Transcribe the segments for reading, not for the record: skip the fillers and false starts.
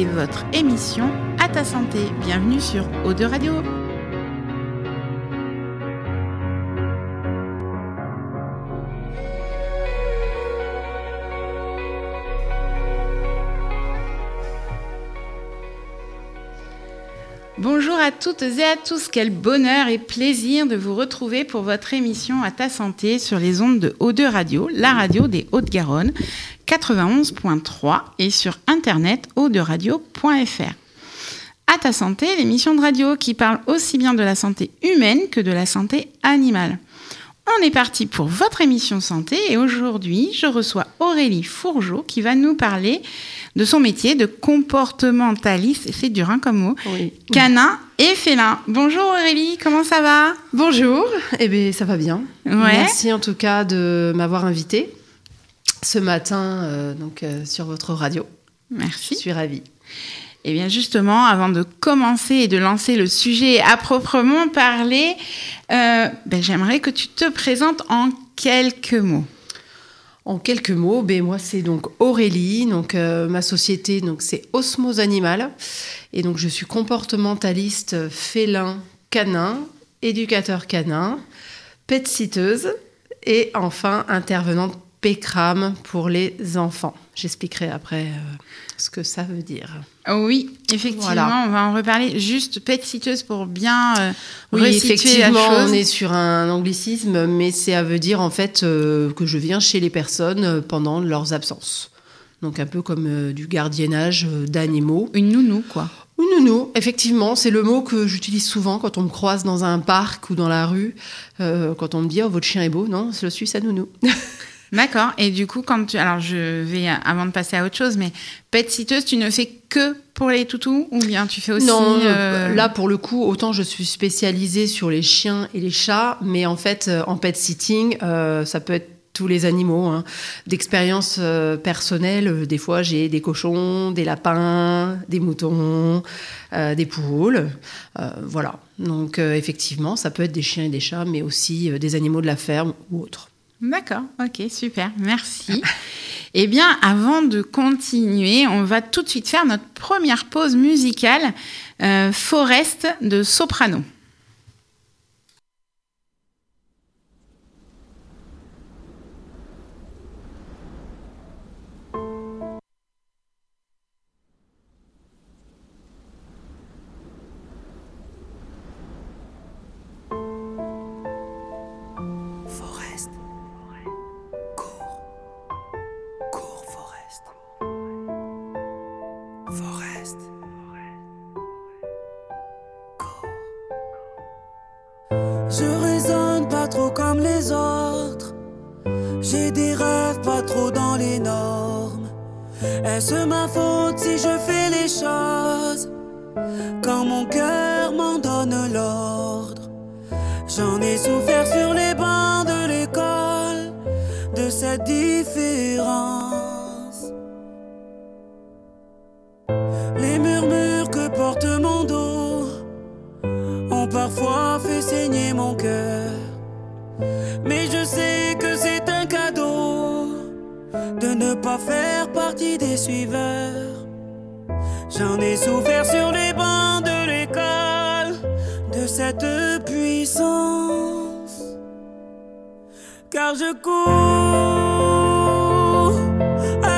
écoutez votre émission À ta santé. Bienvenue sur O2 Radio. Bonjour à toutes et à tous, quel bonheur et plaisir de vous retrouver pour votre émission À ta santé sur les ondes de O2 Radio, la radio des Hauts-de-Garonne, 91.3 et sur internet o2radio.fr. À ta santé, l'émission de radio qui parle aussi bien de la santé humaine que de la santé animale. On est parti pour votre émission santé et aujourd'hui, je reçois Aurélie Fourgeot qui va nous parler de son métier de comportementaliste, c'est dur comme mot, oui. Canin et félin. Bonjour Aurélie, comment ça va ? Bonjour, ça va bien. Ouais. Merci en tout cas de m'avoir invitée ce matin sur votre radio. Merci. Je suis ravie. Eh bien justement, avant de commencer et de lancer le sujet à proprement parler, j'aimerais que tu te présentes en quelques mots. En quelques mots, moi c'est donc Aurélie, ma société c'est Osmose Animal et donc je suis comportementaliste félin canin, éducateur canin, pet-sitteuse et enfin intervenante PCRAM pour les enfants. J'expliquerai après ce que ça veut dire. Oui, effectivement, voilà. On va en reparler. Juste pet-sitteuse pour bien oui, resituer la chose. On est sur un anglicisme, mais ça veut dire en fait que je viens chez les personnes pendant leurs absences. Donc un peu comme du gardiennage d'animaux. Une nounou, quoi. Une nounou, effectivement, c'est le mot que j'utilise souvent quand on me croise dans un parc ou dans la rue. Quand on me dit « Oh, votre chien est beau », non, je suis sa nounou. D'accord. Et du coup, alors je vais, avant de passer à autre chose, mais pet-sitteuse, tu ne fais que pour les toutous ou bien tu fais aussi... Non, là, pour le coup, autant je suis spécialisée sur les chiens et les chats, mais en fait, en pet-sitting, ça peut être tous les animaux. D'expérience personnelle, des fois, j'ai des cochons, des lapins, des moutons, des poules. Voilà. Donc, effectivement, ça peut être des chiens et des chats, mais aussi des animaux de la ferme ou autres. D'accord, ok, super, merci. Eh bien, avant de continuer, on va tout de suite faire notre première pause musicale, Forest de Soprano. Je raisonne pas trop comme les autres. J'ai des rêves pas trop dans les normes. Est-ce ma faute si je fais les choses quand mon cœur m'en donne l'ordre? J'en ai souffert sur les bancs de l'école de cette différence. Les murmures que porte mon dos ont parfois fait saigner mon cœur. Mais je sais que c'est un cadeau de ne pas faire partie des suiveurs. J'en ai souffert sur les bancs de l'école de cette puissance. Car je cours à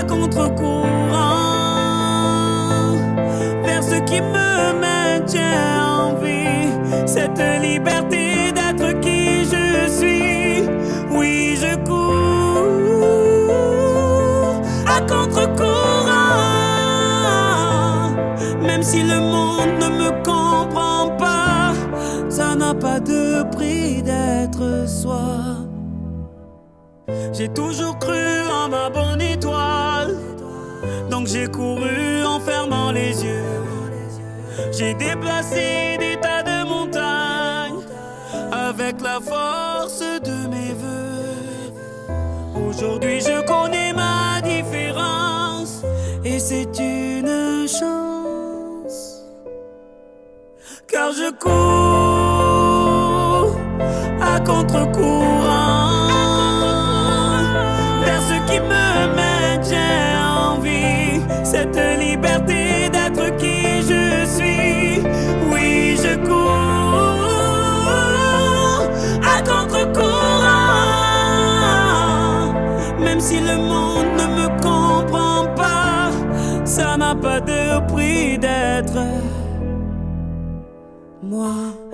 contre-courant vers ce qui me maintient en vie. Cette liberté d'être qui je suis. Oui, je cours à contre-courant. Même si le monde ne me comprend pas, ça n'a pas de prix d'être soi. J'ai toujours cru en ma bonne étoile, donc j'ai couru en fermant les yeux. J'ai déplacé des tas de montagnes avec la force de mes vœux. Aujourd'hui je connais ma différence et c'est une chance. Car je cours à contre-courant vers ce qui me maintient en vie. Cette liberté d'être n'a pas de prix d'être moi.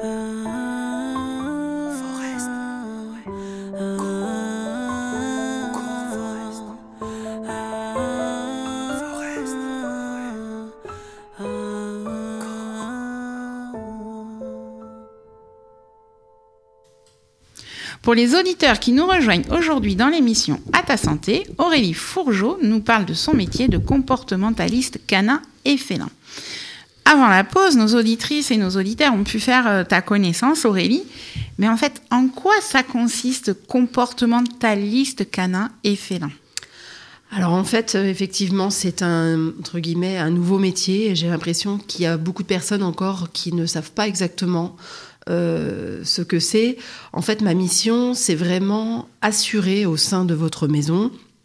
Pour les auditeurs qui nous rejoignent aujourd'hui dans l'émission À ta santé, Aurélie Fourgeot nous parle de son métier de comportementaliste canin et félin. Avant la pause, nos auditrices et nos auditeurs ont pu faire ta connaissance, Aurélie. Mais en fait, en quoi ça consiste, comportementaliste canin et félin ? Alors en fait, effectivement, c'est entre guillemets, un nouveau métier. J'ai l'impression qu'il y a beaucoup de personnes encore qui ne savent pas exactement ce que c'est. En fait, ma mission, c'est vraiment assurer au sein de votre maison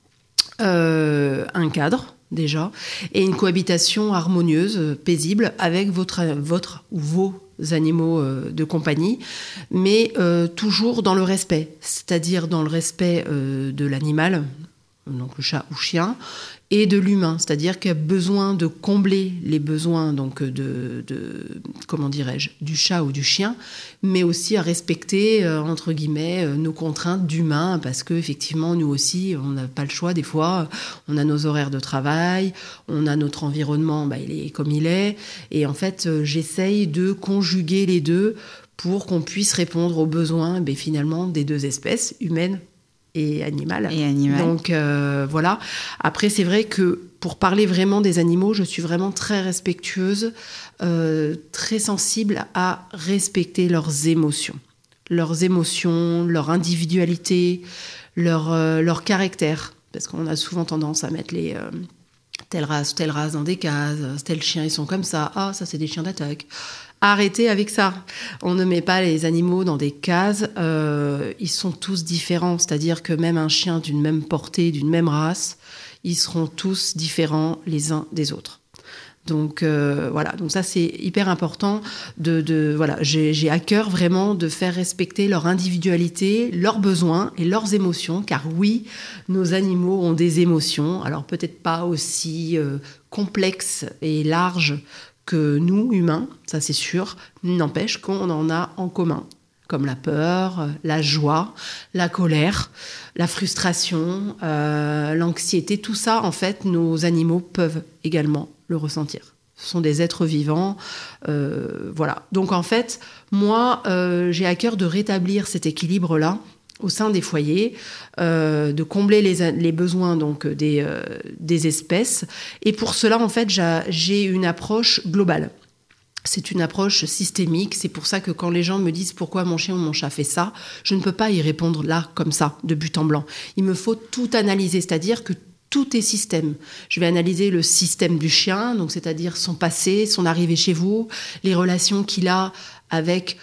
un cadre, déjà, et une cohabitation harmonieuse, paisible, avec votre ou vos animaux de compagnie, mais toujours dans le respect, c'est-à-dire dans le respect de l'animal, donc le chat ou chien, et de l'humain, c'est-à-dire qu'il y a besoin de combler les besoins donc comment dirais-je, du chat ou du chien, mais aussi à respecter entre guillemets nos contraintes d'humain, parce que effectivement nous aussi on n'a pas le choix des fois, on a nos horaires de travail, on a notre environnement, il est comme il est, et en fait j'essaye de conjuguer les deux pour qu'on puisse répondre aux besoins finalement des deux espèces, humaines et animal. Donc voilà. Après, c'est vrai que pour parler vraiment des animaux, je suis vraiment très respectueuse, très sensible à respecter leurs émotions, leur individualité, leur caractère. Parce qu'on a souvent tendance à mettre les telle race dans des cases, tel chien, ils sont comme ça. Ah, ça, c'est des chiens d'attaque. Arrêtez avec ça. On ne met pas les animaux dans des cases. Ils sont tous différents. C'est-à-dire que même un chien d'une même portée, d'une même race, ils seront tous différents les uns des autres. Donc voilà. Donc ça, c'est hyper important. Voilà. J'ai à cœur vraiment de faire respecter leur individualité, leurs besoins et leurs émotions. Car oui, nos animaux ont des émotions. Alors peut-être pas aussi complexes et larges que nous, humains, ça c'est sûr, n'empêche qu'on en a en commun, comme la peur, la joie, la colère, la frustration, l'anxiété, tout ça, en fait, nos animaux peuvent également le ressentir. Ce sont des êtres vivants, voilà. Donc en fait, moi, j'ai à cœur de rétablir cet équilibre-là au sein des foyers, de combler les besoins donc des espèces. Et pour cela, en fait, j'ai une approche globale. C'est une approche systémique. C'est pour ça que quand les gens me disent pourquoi mon chien ou mon chat fait ça, je ne peux pas y répondre là, comme ça, de but en blanc. Il me faut tout analyser, c'est-à-dire que tout est système. Je vais analyser le système du chien, donc c'est-à-dire son passé, son arrivée chez vous, les relations qu'il a avec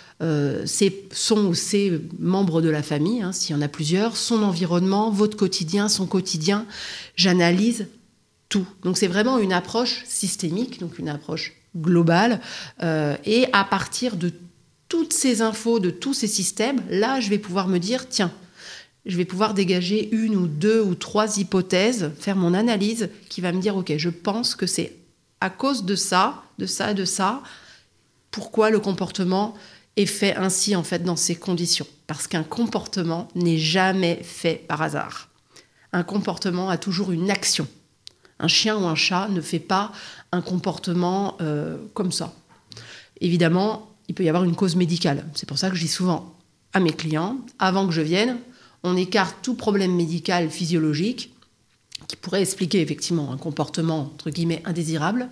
son ou ses membres de la famille, s'il y en a plusieurs, son environnement, votre quotidien, son quotidien. J'analyse tout. Donc c'est vraiment une approche systémique, donc une approche globale. Et à partir de toutes ces infos, de tous ces systèmes, là, je vais pouvoir me dire, tiens, je vais pouvoir dégager 1 ou 2 ou 3 hypothèses, faire mon analyse qui va me dire, ok, je pense que c'est à cause de ça, de ça, de ça, pourquoi le comportement est fait ainsi, en fait, dans ces conditions. Parce qu'un comportement n'est jamais fait par hasard. Un comportement a toujours une action. Un chien ou un chat ne fait pas un comportement comme ça. Évidemment, il peut y avoir une cause médicale. C'est pour ça que je dis souvent à mes clients, avant que je vienne, on écarte tout problème médical, physiologique, qui pourrait expliquer effectivement un comportement, entre guillemets, indésirable.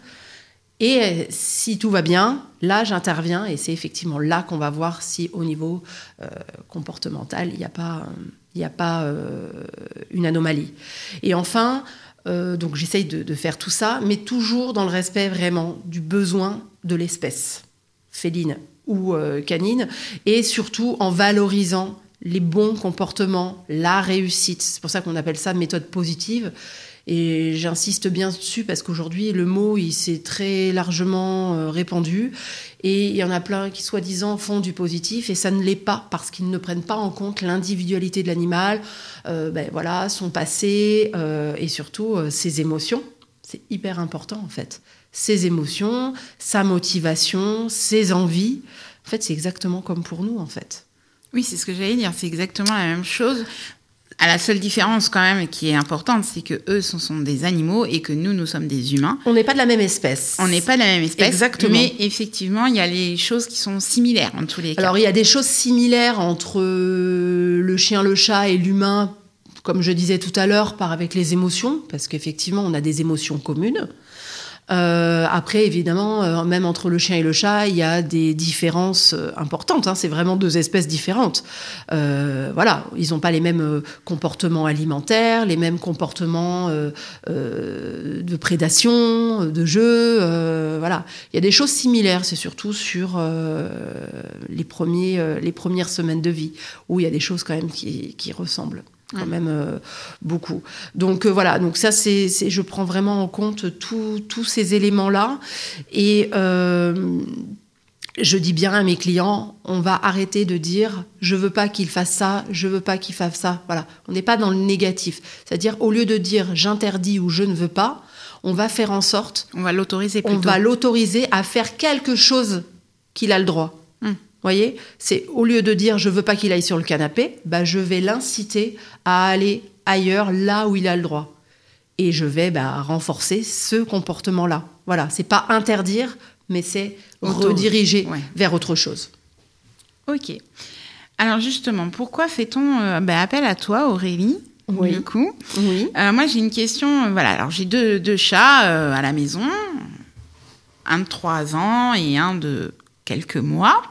Et si tout va bien, là, j'interviens et c'est effectivement là qu'on va voir si au niveau comportemental, il n'y a pas une anomalie. Et enfin, donc j'essaye de faire tout ça, mais toujours dans le respect vraiment du besoin de l'espèce, féline ou canine, et surtout en valorisant les bons comportements, la réussite. C'est pour ça qu'on appelle ça méthode positive. Et j'insiste bien dessus parce qu'aujourd'hui, le mot, il s'est très largement répandu. Et il y en a plein qui, soi-disant, font du positif. Et ça ne l'est pas parce qu'ils ne prennent pas en compte l'individualité de l'animal, voilà, son passé et surtout ses émotions. C'est hyper important, en fait. Ses émotions, sa motivation, ses envies. En fait, c'est exactement comme pour nous, en fait. Oui, c'est ce que j'allais dire. C'est exactement la même chose. À la seule différence, quand même, qui est importante, c'est que eux, ce sont des animaux et que nous sommes des humains. On n'est pas de la même espèce. On n'est pas de la même espèce. Exactement. Mais effectivement, il y a les choses qui sont similaires, en tous les cas. Alors, il y a des choses similaires entre le chien, le chat et l'humain, comme je disais tout à l'heure, avec les émotions, parce qu'effectivement, on a des émotions communes. Après, évidemment, même entre le chien et le chat, il y a des différences importantes. C'est vraiment deux espèces différentes. Voilà, ils n'ont pas les mêmes comportements alimentaires, les mêmes comportements de prédation, de jeu. Voilà, il y a des choses similaires. C'est surtout sur les premières semaines de vie où il y a des choses quand même qui ressemblent. Quand même beaucoup. Donc voilà, donc ça je prends vraiment en compte tous ces éléments-là et je dis bien à mes clients, on va arrêter de dire je veux pas qu'il fasse ça, je veux pas qu'il fasse ça. Voilà, on n'est pas dans le négatif. C'est-à-dire au lieu de dire j'interdis ou je ne veux pas, on va faire en sorte, on va l'autoriser plutôt. On va l'autoriser à faire quelque chose qu'il a le droit. Voyez, c'est au lieu de dire je veux pas qu'il aille sur le canapé, je vais l'inciter à aller ailleurs, là où il a le droit. Et je vais renforcer ce comportement-là. Voilà, c'est pas interdire, mais c'est rediriger vers autre chose. Ok. Alors justement, pourquoi fait-on appel à toi, Aurélie? Oui. Du coup, oui. Moi j'ai une question. Voilà, alors j'ai deux chats à la maison, un de 3 ans et un de quelques mois.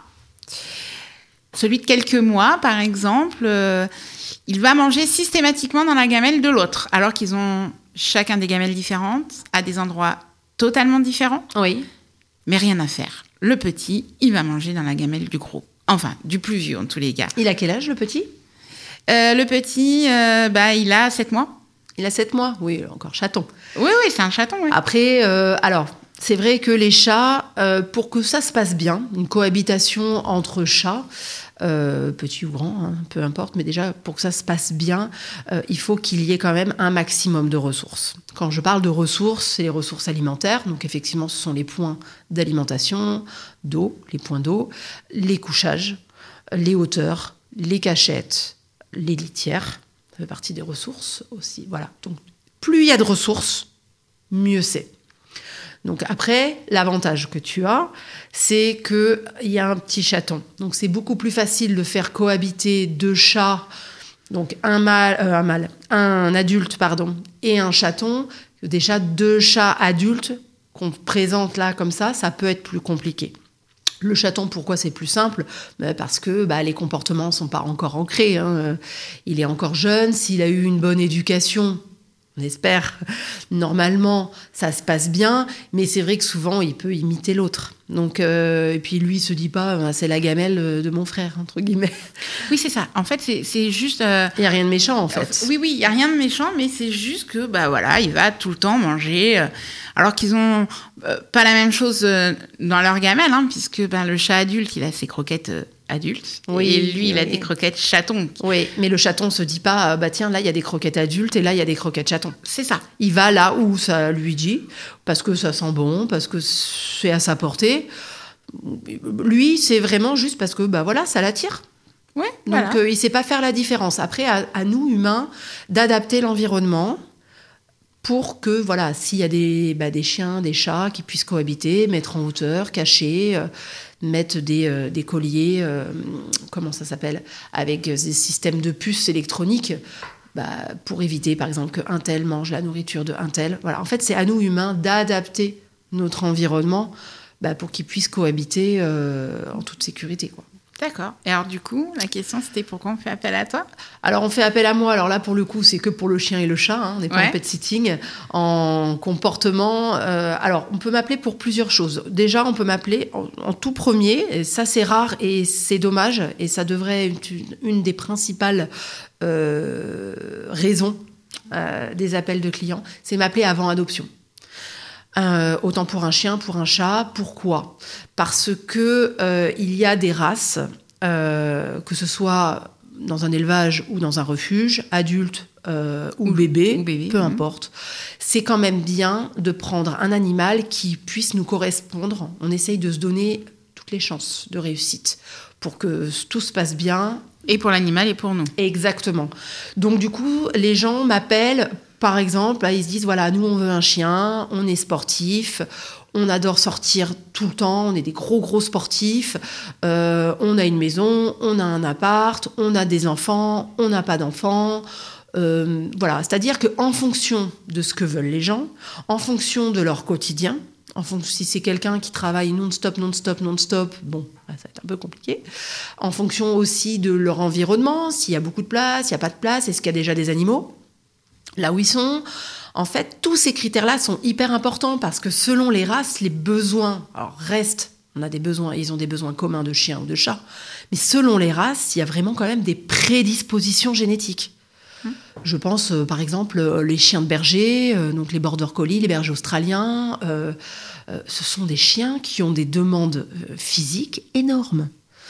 Celui de quelques mois, par exemple, il va manger systématiquement dans la gamelle de l'autre, alors qu'ils ont chacun des gamelles différentes, à des endroits totalement différents. Oui. Mais rien à faire. Le petit, il va manger dans la gamelle du gros. Enfin, du plus vieux, en tous les cas. Il a quel âge, le petit ? Le petit, il a 7 mois. Il a 7 mois ? Oui, encore chaton. Oui, c'est un chaton, oui. Après, c'est vrai que les chats, pour que ça se passe bien, une cohabitation entre chats, petits ou grands, peu importe, mais déjà, pour que ça se passe bien, il faut qu'il y ait quand même un maximum de ressources. Quand je parle de ressources, c'est les ressources alimentaires. Donc, effectivement, ce sont les points d'alimentation, d'eau, les points d'eau, les couchages, les hauteurs, les cachettes, les litières. Ça fait partie des ressources aussi. Voilà. Donc, plus il y a de ressources, mieux c'est. Donc après, l'avantage que tu as, c'est qu'il y a un petit chaton. Donc c'est beaucoup plus facile de faire cohabiter 2 chats, donc un adulte, et un chaton. Déjà 2 chats adultes qu'on présente là comme ça peut être plus compliqué. Le chaton, pourquoi c'est plus simple ? Parce que les comportements ne sont pas encore ancrés. Il est encore jeune. S'il a eu une bonne éducation, on espère, normalement, ça se passe bien, mais c'est vrai que souvent, il peut imiter l'autre. Donc, et puis lui, il se dit pas, c'est la gamelle de mon frère, entre guillemets. Oui, c'est ça. En fait, c'est juste... Il n'y a rien de méchant, en fait. Oui, il n'y a rien de méchant, mais c'est juste que, il va tout le temps manger... alors qu'ils ont pas la même chose dans leur gamelle, puisque le chat adulte, il a ses croquettes adultes, et lui, il a des croquettes chatons. Oui, mais le chaton se dit pas, tiens, là, il y a des croquettes adultes, et là, il y a des croquettes chatons. C'est ça. Il va là où ça lui dit, parce que ça sent bon, parce que c'est à sa portée. Lui, c'est vraiment juste parce que, ça l'attire. Ouais, donc, il sait pas faire la différence. Après, à nous, humains, d'adapter l'environnement pour que, s'il y a des chiens, des chats qui puissent cohabiter, mettre en hauteur, cacher, mettre des colliers, comment ça s'appelle, avec des systèmes de puces électroniques, pour éviter, par exemple, qu'un tel mange la nourriture d'un tel. Voilà. En fait, c'est à nous, humains, d'adapter notre environnement pour qu'ils puissent cohabiter en toute sécurité, quoi. D'accord. Et alors, du coup, la question, c'était pourquoi on fait appel à toi ? Alors, on fait appel à moi. Alors là, pour le coup, c'est que pour le chien et le chat. On n'est pas en pet sitting. En comportement, alors, on peut m'appeler pour plusieurs choses. Déjà, on peut m'appeler en tout premier. Et ça, c'est rare et c'est dommage. Et ça devrait être une des principales raisons des appels de clients. C'est m'appeler avant adoption. Autant pour un chien, pour un chat. Pourquoi ? Parce que il y a des races, que ce soit dans un élevage ou dans un refuge, adultes, ou bébé, peu importe. C'est quand même bien de prendre un animal qui puisse nous correspondre. On essaye de se donner toutes les chances de réussite pour que tout se passe bien. Et pour l'animal et pour nous. Exactement. Donc du coup, les gens m'appellent, par exemple, ils se disent, voilà, nous on veut un chien, on est sportif, on adore sortir tout le temps, on est des gros sportifs, on a une maison, on a un appart, on a des enfants, on n'a pas d'enfants. Voilà, c'est-à-dire qu'en fonction de ce que veulent les gens, en fonction de leur quotidien, si c'est quelqu'un qui travaille non-stop, bon, ça va être un peu compliqué. En fonction aussi de leur environnement, s'il y a beaucoup de place, s'il n'y a pas de place, est-ce qu'il y a déjà des animaux là où ils sont. En fait, tous ces critères-là sont hyper importants parce que selon les races, les besoins on a des besoins, ils ont des besoins communs de chien ou de chat, mais selon les races, il y a vraiment quand même des prédispositions génétiques. Je pense, par exemple, les chiens de berger, donc les border collies, les bergers australiens, ce sont des chiens qui ont des demandes physiques énormes.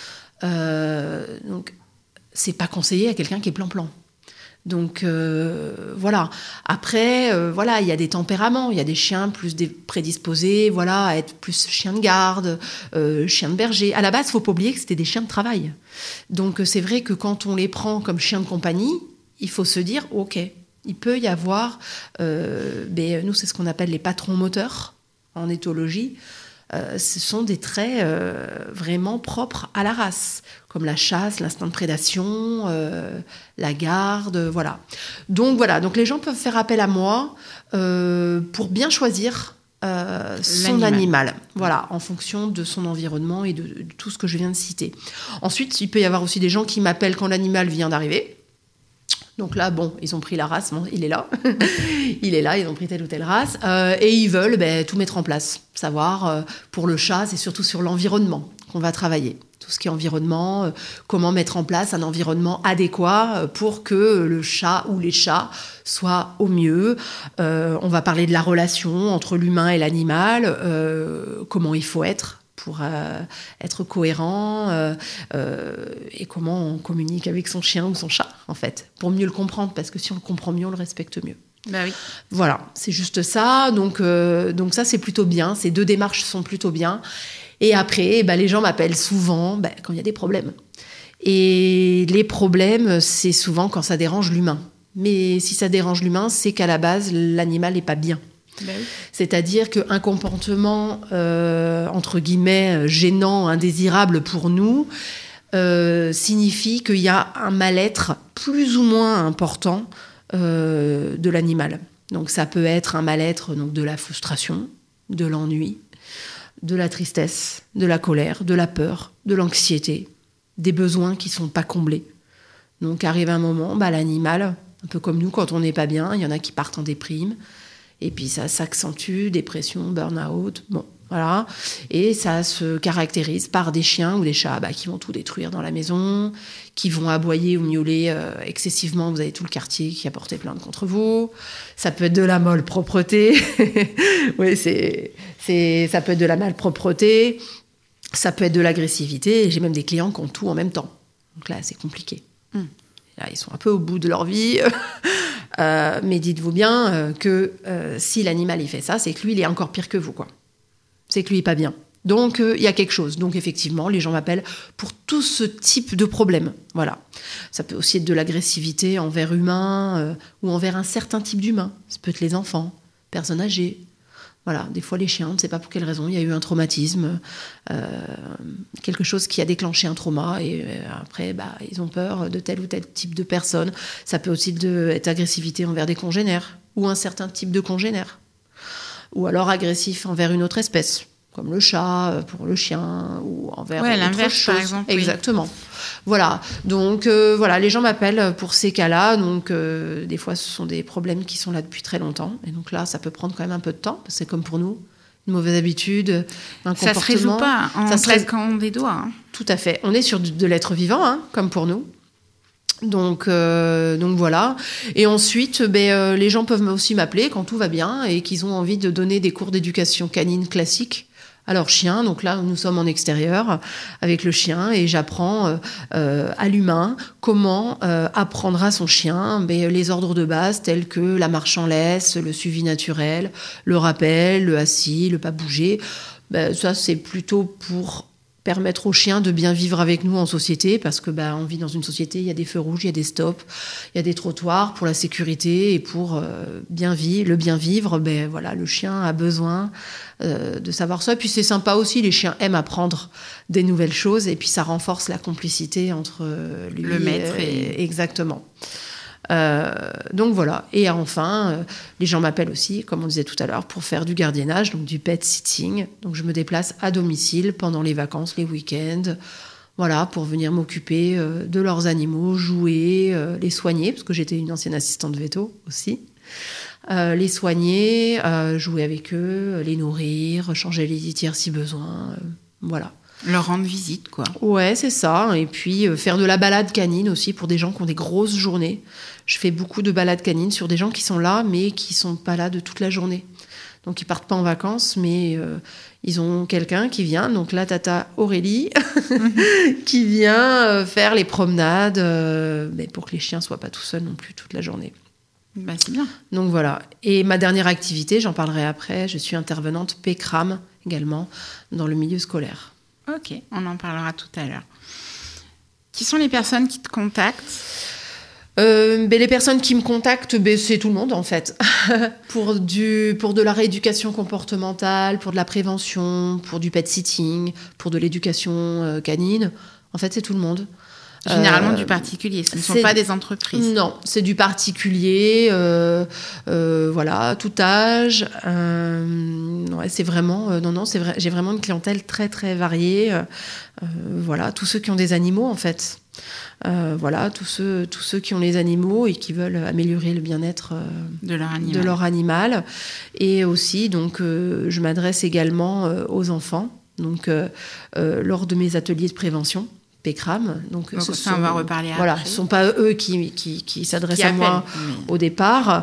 Donc, c'est pas conseillé à quelqu'un qui est plan-plan. Donc, voilà. Après, il y a des tempéraments. Il y a des chiens plus prédisposés, à être plus chiens de garde, chiens de berger. À la base, il ne faut pas oublier que c'était des chiens de travail. Donc, c'est vrai que quand on les prend comme chiens de compagnie, il faut se dire, OK, il peut y avoir... nous, c'est ce qu'on appelle les patrons moteurs en éthologie. Ce sont des traits vraiment propres à la race, comme la chasse, l'instinct de prédation, la garde, voilà. Donc les gens peuvent faire appel à moi pour bien choisir son animal, voilà, en fonction de son environnement et de tout ce que je viens de citer. Ensuite, il peut y avoir aussi des gens qui m'appellent quand l'animal vient d'arriver. Donc là, ils ont pris la race, il est là. Il est là, ils ont pris telle ou telle race. Et ils veulent tout mettre en place. Savoir, pour le chat, c'est surtout sur l'environnement qu'on va travailler. Tout ce qui est environnement, comment mettre en place un environnement adéquat pour que le chat ou les chats soient au mieux. On va parler de la relation entre l'humain et l'animal, comment il faut être pour être cohérent et comment on communique avec son chien ou son chat, en fait, pour mieux le comprendre, parce que si on le comprend mieux, on le respecte mieux. Bah oui. Voilà, c'est juste ça. Donc ça, c'est plutôt bien. Ces deux démarches sont plutôt bien. Et après, les gens m'appellent souvent quand il y a des problèmes. Et les problèmes, c'est souvent quand ça dérange l'humain. Mais si ça dérange l'humain, c'est qu'à la base, l'animal n'est pas bien. Ben oui. C'est-à-dire qu'un comportement, entre guillemets, gênant, indésirable pour nous, signifie qu'il y a un mal-être plus ou moins important de l'animal. Donc ça peut être un mal-être de la frustration, de l'ennui, de la tristesse, de la colère, de la peur, de l'anxiété, des besoins qui ne sont pas comblés. Donc arrive un moment, l'animal, un peu comme nous, quand on n'est pas bien, il y en a qui partent en déprime. Et puis ça s'accentue, dépression, burn-out, voilà. Et ça se caractérise par des chiens ou des chats qui vont tout détruire dans la maison, qui vont aboyer ou miauler excessivement. Vous avez tout le quartier qui a porté plainte contre vous. Ça peut être de la malpropreté. Oui, ça peut être de la malpropreté. Ça peut être de l'agressivité. Et j'ai même des clients qui ont tout en même temps. Donc là, c'est compliqué. Là, ils sont un peu au bout de leur vie. Mais dites-vous bien que si l'animal il fait ça, c'est que lui il est encore pire que vous, quoi. C'est que lui il est pas bien. Donc il y a quelque chose. Donc effectivement, les gens m'appellent pour tout ce type de problème. Voilà. Ça peut aussi être de l'agressivité envers humains ou envers un certain type d'humain. Ça peut être les enfants, personnes âgées. Voilà, des fois les chiens, on ne sait pas pour quelle raison, il y a eu un traumatisme, quelque chose qui a déclenché un trauma et après ils ont peur de tel ou tel type de personne. Ça peut aussi être agressivité envers des congénères ou un certain type de congénère. Ou alors agressif envers une autre espèce, comme le chat pour le chien ou envers autre chose. Par exemple. Exactement. Oui. Voilà. Donc les gens m'appellent pour ces cas-là. Donc des fois ce sont des problèmes qui sont là depuis très longtemps. Et donc là ça peut prendre quand même un peu de temps. Parce que c'est comme pour nous, une mauvaise habitude, un comportement. Ça se résout pas en claquant des doigts. Tout à fait. On est sur de l'être vivant, comme pour nous. Donc voilà. Et ensuite, les gens peuvent aussi m'appeler quand tout va bien et qu'ils ont envie de donner des cours d'éducation canine classique Alors chien, donc là nous sommes en extérieur avec le chien et j'apprends à l'humain comment apprendre à son chien les ordres de base tels que la marche en laisse, le suivi naturel, le rappel, le assis, le pas bouger. Ça c'est plutôt pour permettre aux chiens de bien vivre avec nous en société, parce que on vit dans une société, il y a des feux rouges, il y a des stops, il y a des trottoirs pour la sécurité et pour bien vivre. Voilà, le chien a besoin de savoir ça. Et puis c'est sympa aussi, les chiens aiment apprendre des nouvelles choses et puis ça renforce la complicité entre lui, le maître et... Exactement. Donc voilà. Et enfin, les gens m'appellent aussi, comme on disait tout à l'heure, pour faire du gardiennage, donc du pet sitting. Donc je me déplace à domicile pendant les vacances, les week-ends, voilà, pour venir m'occuper de leurs animaux, jouer, les soigner, parce que j'étais une ancienne assistante veto aussi. Les soigner, jouer avec eux, les nourrir, changer les litières si besoin, voilà. Leur rendre visite, quoi. Ouais, c'est ça. Et puis, faire de la balade canine aussi pour des gens qui ont des grosses journées. Je fais beaucoup de balades canines sur des gens qui sont là, mais qui sont pas là de toute la journée. Donc, ils partent pas en vacances, mais ils ont quelqu'un qui vient. Donc là, tata Aurélie, qui vient faire les promenades, pour que les chiens soient pas tout seuls non plus toute la journée. C'est bien. Donc voilà. Et ma dernière activité, j'en parlerai après, je suis intervenante PCRAM également dans le milieu scolaire. Ok, on en parlera tout à l'heure. Qui sont les personnes qui te contactent ? Les personnes qui me contactent, c'est tout le monde en fait. pour de la rééducation comportementale, pour de la prévention, pour du pet sitting, pour de l'éducation canine. En fait, c'est tout le monde. Généralement du particulier, ce ne sont pas des entreprises. Non, c'est du particulier, voilà, tout âge. Ouais, c'est vraiment, c'est vrai. J'ai vraiment une clientèle très très variée. Voilà, tous ceux qui ont des animaux en fait. Voilà, tous ceux qui ont les animaux et qui veulent améliorer le bien-être de leur animal. Et aussi, donc, je m'adresse également aux enfants. Donc, lors de mes ateliers de prévention. PCRAM. Donc ça, on va reparler voilà, après. Ce ne sont pas eux qui s'adressent à moi au départ.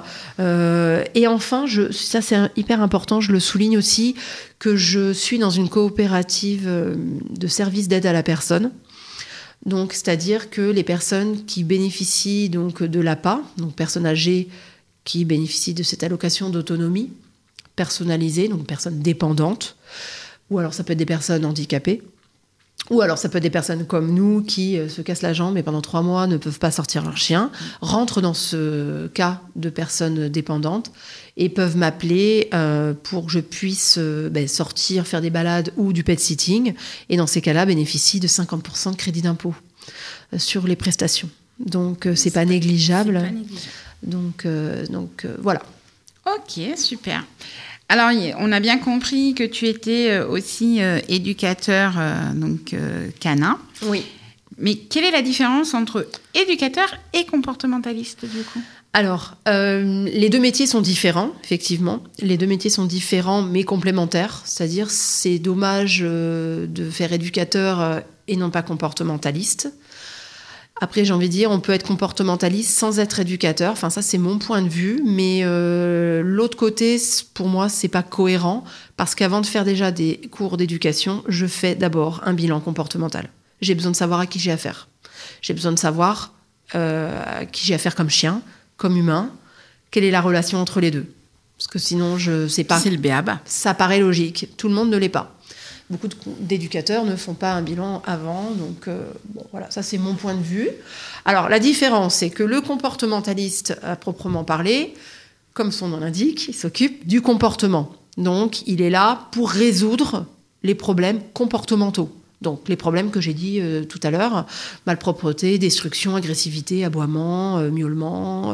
Et enfin, ça c'est hyper important, je le souligne aussi, que je suis dans une coopérative de services d'aide à la personne. Donc, c'est-à-dire que les personnes qui bénéficient donc, de l'APA, donc personnes âgées qui bénéficient de cette allocation d'autonomie personnalisée, donc personnes dépendantes, ou alors ça peut être des personnes handicapées, ou alors ça peut être des personnes comme nous qui se cassent la jambe et pendant 3 mois ne peuvent pas sortir leur chien, rentrent dans ce cas de personnes dépendantes et peuvent m'appeler pour que je puisse sortir, faire des balades ou du pet sitting. Et dans ces cas-là, bénéficient de 50% de crédit d'impôt sur les prestations. Donc c'est pas négligeable. Donc voilà. Ok, super. Alors, on a bien compris que tu étais aussi éducateur canin. Oui. Mais quelle est la différence entre éducateur et comportementaliste, du coup ? Alors, les deux métiers sont différents, effectivement. Les deux métiers sont différents, mais complémentaires. C'est-à-dire, c'est dommage de faire éducateur et non pas comportementaliste. Après, j'ai envie de dire, on peut être comportementaliste sans être éducateur. Enfin, ça, c'est mon point de vue. Mais l'autre côté, pour moi, c'est pas cohérent. Parce qu'avant de faire déjà des cours d'éducation, je fais d'abord un bilan comportemental. J'ai besoin de savoir à qui j'ai affaire. J'ai besoin de savoir à qui j'ai affaire comme chien, comme humain. Quelle est la relation entre les deux ? Parce que sinon, je sais pas. C'est le b.a.-ba. Ça paraît logique. Tout le monde ne l'est pas. Beaucoup d'éducateurs ne font pas un bilan avant. Donc, voilà, ça, c'est mon point de vue. Alors, la différence, c'est que le comportementaliste, à proprement parler, comme son nom l'indique, il s'occupe du comportement. Donc, il est là pour résoudre les problèmes comportementaux. Donc, les problèmes que j'ai dit tout à l'heure, malpropreté, destruction, agressivité, aboiement, miaulement.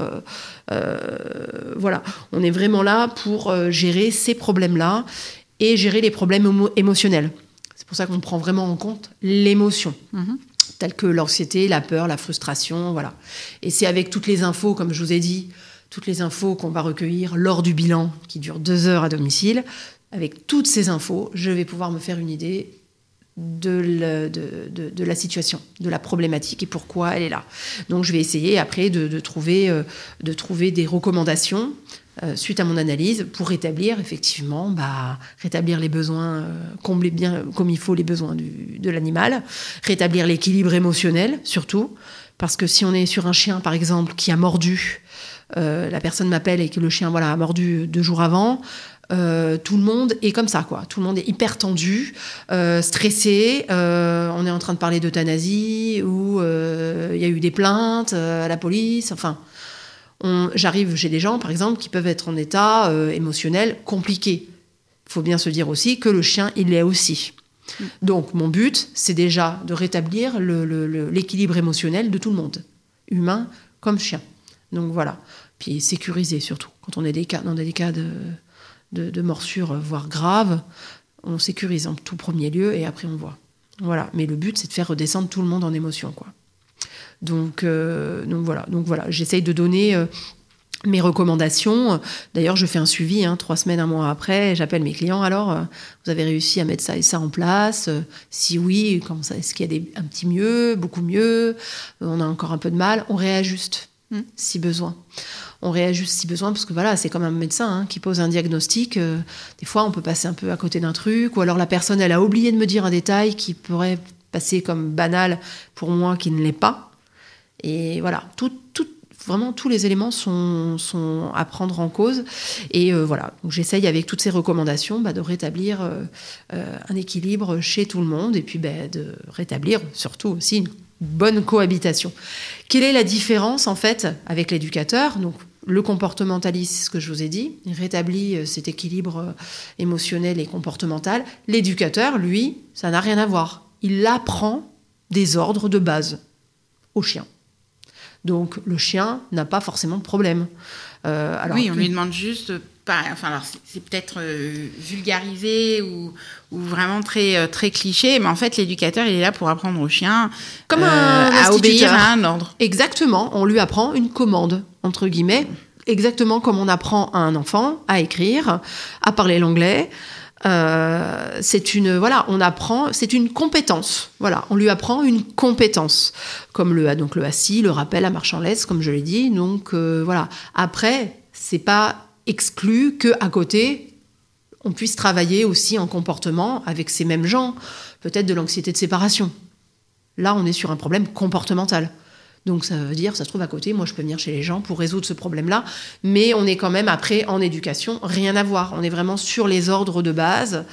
Voilà, on est vraiment là pour gérer ces problèmes-là et gérer les problèmes émotionnels. C'est pour ça qu'on prend vraiment en compte l'émotion, telles que l'anxiété, la peur, la frustration, voilà. Et c'est avec toutes les infos, comme je vous ai dit, toutes les infos qu'on va recueillir lors du bilan, qui dure 2 heures à domicile. Avec toutes ces infos, je vais pouvoir me faire une idée de la situation, de la problématique et pourquoi elle est là. Donc je vais essayer après de trouver des recommandations suite à mon analyse pour rétablir effectivement rétablir les besoins, combler bien comme il faut les besoins de l'animal, rétablir l'équilibre émotionnel surtout, parce que si on est sur un chien par exemple qui a mordu, la personne m'appelle et que le chien a mordu 2 jours avant, tout le monde est comme ça, quoi. Tout le monde est hyper tendu, stressé. On est en train de parler d'euthanasie ou il y a eu des plaintes à la police. Enfin, j'arrive chez des gens, par exemple, qui peuvent être en état émotionnel compliqué. Il faut bien se dire aussi que le chien, il l'est aussi. Donc, mon but, c'est déjà de rétablir l'équilibre émotionnel de tout le monde, humain comme chien. Donc voilà. Puis sécuriser surtout. Quand on est dans des cas de morsures, voire graves, on sécurise en tout premier lieu et après on voit. Voilà. Mais le but, c'est de faire redescendre tout le monde en émotion, quoi. Donc voilà. J'essaye de donner mes recommandations. D'ailleurs, je fais un suivi, 3 semaines, 1 mois après. J'appelle mes clients. Alors, vous avez réussi à mettre ça et ça en place? Si oui, est-ce qu'il y a un petit mieux, beaucoup mieux? On a encore un peu de mal. On réajuste si besoin. On réajuste si besoin, parce que c'est comme un médecin qui pose un diagnostic. Des fois, on peut passer un peu à côté d'un truc, ou alors la personne, elle a oublié de me dire un détail qui pourrait passer comme banal pour moi, qui ne l'est pas. Et voilà, vraiment, tous les éléments sont à prendre en cause. Et voilà, donc j'essaye avec toutes ces recommandations de rétablir un équilibre chez tout le monde, et puis de rétablir surtout aussi une bonne cohabitation. Quelle est la différence, en fait, avec l'éducateur? Donc, le comportementaliste, c'est ce que je vous ai dit, il rétablit cet équilibre émotionnel et comportemental. L'éducateur, lui, ça n'a rien à voir. Il apprend des ordres de base au chien. Donc, le chien n'a pas forcément de problème. On lui demande juste... c'est peut-être vulgarisé ou vraiment très, très cliché, mais en fait, l'éducateur, il est là pour apprendre au chien comme à obéir à un ordre. Exactement, on lui apprend une commande, entre guillemets, exactement comme on apprend à un enfant à écrire, à parler l'anglais. C'est une compétence. Voilà, on lui apprend une compétence, comme le assis, le rappel, la marche en laisse, comme je l'ai dit. Donc voilà. Après, c'est pas exclu qu'à côté, on puisse travailler aussi en comportement avec ces mêmes gens, peut-être de l'anxiété de séparation. Là, on est sur un problème comportemental. Donc ça veut dire, ça se trouve à côté, moi je peux venir chez les gens pour résoudre ce problème-là, mais on est quand même après en éducation, rien à voir. On est vraiment sur les ordres de base.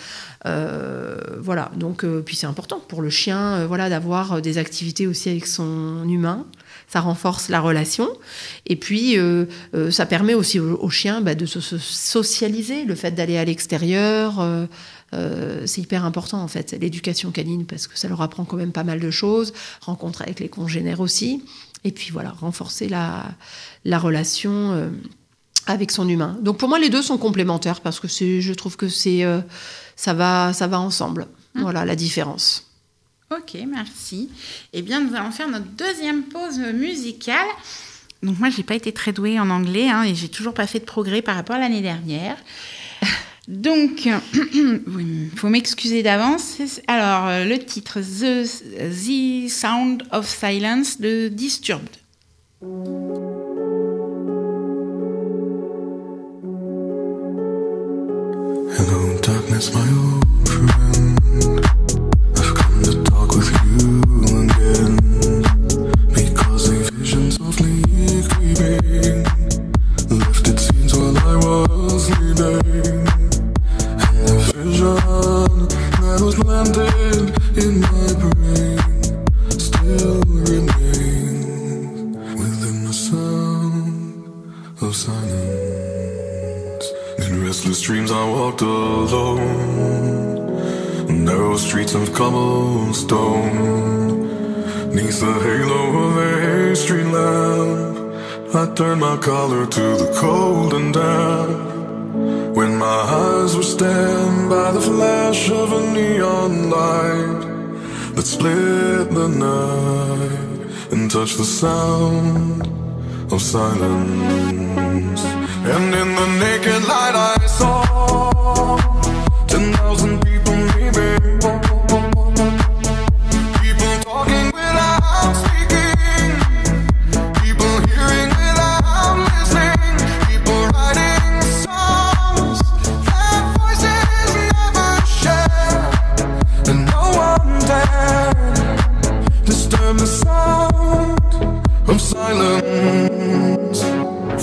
Voilà, donc puis c'est important pour le chien d'avoir des activités aussi avec son humain. Ça renforce la relation. Et puis, ça permet aussi au chien de se socialiser, le fait d'aller à l'extérieur. C'est hyper important, en fait, l'éducation canine, parce que ça leur apprend quand même pas mal de choses. Rencontre avec les congénères aussi. Et puis, voilà, renforcer la relation avec son humain. Donc, pour moi, les deux sont complémentaires, parce que je trouve que ça va ensemble. Voilà la différence. Ok, merci. Eh bien, nous allons faire notre deuxième pause musicale. Donc moi, je n'ai pas été très douée en anglais et j'ai toujours pas fait de progrès par rapport à l'année dernière. Donc, il faut m'excuser d'avance. Alors, le titre, The Sound of Silence de Disturbed. Hello, darkness, my old friend. I've come to talk with you again, because a vision softly creeping left its scenes while I was sleeping, and the vision that was planted in my brain still remains within the sound of silence. In restless dreams I walked alone, narrow streets of cobblestone, 'neath the halo of a street lamp, I turned my collar to the cold and damp, when my eyes were stabbed by the flash of a neon light that split the night and touched the sound of silence. And in the naked light I saw 10,000 people maybe,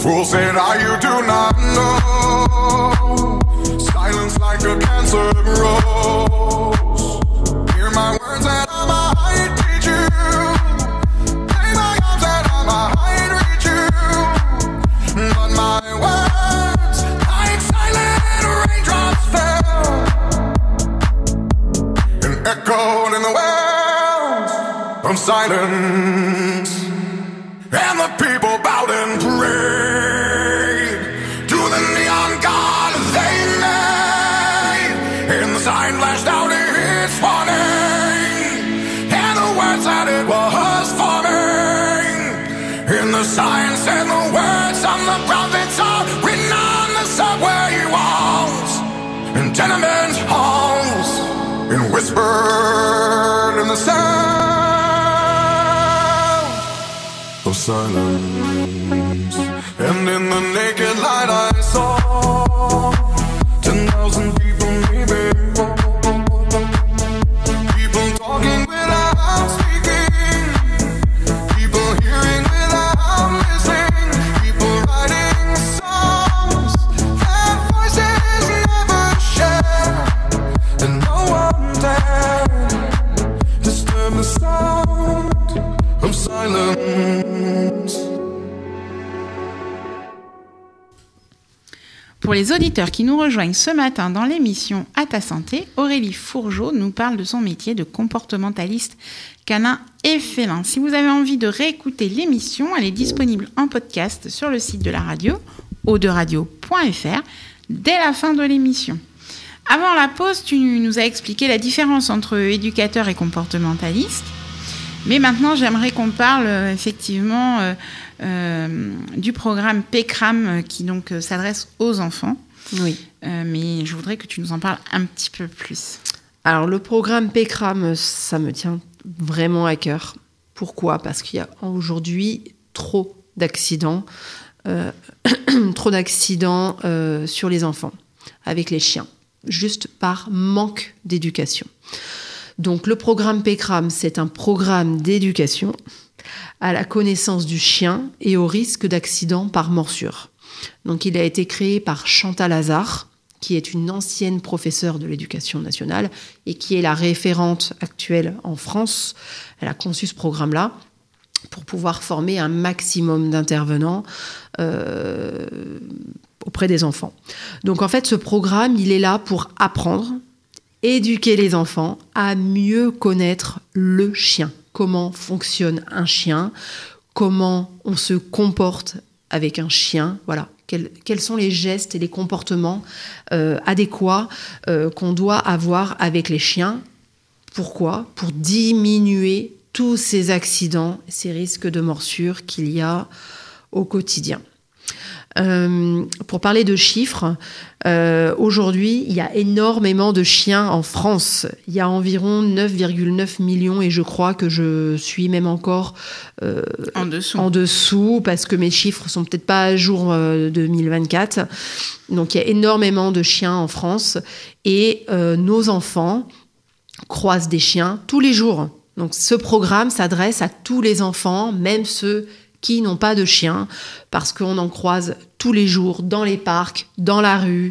Fool said, you do not know. Silence like a cancer grows. Hear my words and I might teach you. Take my arms and I might reach you. But my words, like silent raindrops, fell and echoed in the wells of silence. And the people bowed and prayed to the neon god they made. And the sign flashed out its warning, and the words that it was forming. And the sign said the words of the prophets are written on the subway walls and tenement halls, and whispered in the sound of silence. And in the naked light I saw 10,000 people, maybe more. People talking without speaking, people hearing without listening, people writing songs that voices never share, and no one dared disturb the sound of silence. Pour les auditeurs qui nous rejoignent ce matin dans l'émission À ta santé, Aurélie Fourgeau nous parle de son métier de comportementaliste canin et félin. Si vous avez envie de réécouter l'émission, elle est disponible en podcast sur le site de la radio, o2radio.fr, dès la fin de l'émission. Avant la pause, tu nous as expliqué la différence entre éducateur et comportementaliste. Mais maintenant, j'aimerais qu'on parle effectivement du programme PCRAM qui donc s'adresse aux enfants. Oui. Mais je voudrais que tu nous en parles un petit peu plus. Alors, le programme PCRAM, ça me tient vraiment à cœur. Pourquoi ? Parce qu'il y a aujourd'hui trop d'accidents sur les enfants, avec les chiens, juste par manque d'éducation. Donc, le programme PCRAM, c'est un programme d'éducation à la connaissance du chien et au risque d'accident par morsure. Donc, il a été créé par Chantal Hazard, qui est une ancienne professeure de l'éducation nationale et qui est la référente actuelle en France. Elle a conçu ce programme-là pour pouvoir former un maximum d'intervenants auprès des enfants. Donc, en fait, ce programme, il est là pour apprendre, éduquer les enfants à mieux connaître le chien. Comment fonctionne un chien, comment on se comporte avec un chien, voilà. Quels sont les gestes et les comportements adéquats qu'on doit avoir avec les chiens. Pourquoi ? Pour diminuer tous ces accidents, ces risques de morsure qu'il y a au quotidien. Pour parler de chiffres, aujourd'hui, il y a énormément de chiens en France. Il y a environ 9,9 millions et je crois que je suis même encore en dessous parce que mes chiffres sont peut-être pas à jour 2024. Donc, il y a énormément de chiens en France et nos enfants croisent des chiens tous les jours. Donc, ce programme s'adresse à tous les enfants, même ceux qui n'ont pas de chien, parce qu'on en croise tous les jours dans les parcs, dans la rue,